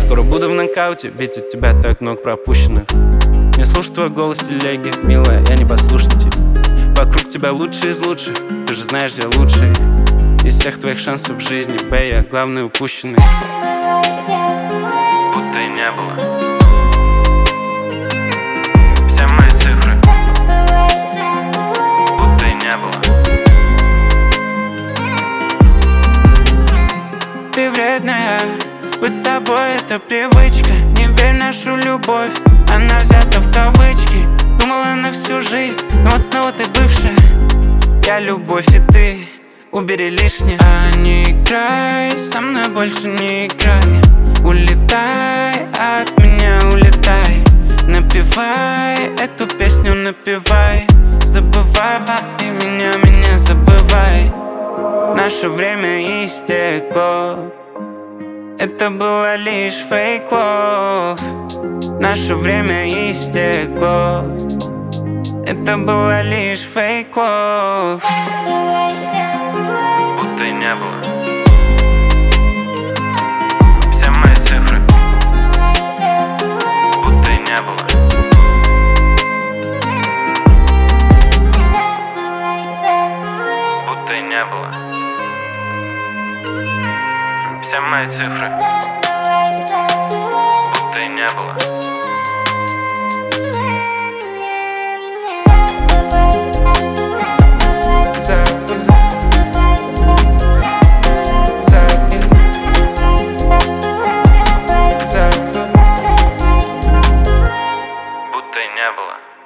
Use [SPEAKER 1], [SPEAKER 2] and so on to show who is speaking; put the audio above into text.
[SPEAKER 1] Скоро буду в нокауте, ведь от тебя так много пропущенных. Не слушай твой голос телеги, милая, я не послушный тип. Вокруг тебя лучший из лучших, ты же знаешь, я лучший. Из всех твоих шансов в жизни, бэй, я главный упущенный. Будто и не было. Все мои цифры, будто и не было. Ты вредная, быть с тобой это привычка. Не верь в нашу любовь, она взята в кавычки. Думала на всю жизнь, но вот снова ты бывшая. Я любовь и ты, убери лишнее. А не играй, со мной больше не играй. Улетай от меня, улетай. Напевай эту песню, напевай. Забывай меня забывай. Наше время истекло, это было лишь фейк лов. Наше время истекло, это было лишь фейк лов. Будто и не было. Все мои цифры, будто и не было. Будто и не было. Все мои цифры, будто и не было. Будто и не было.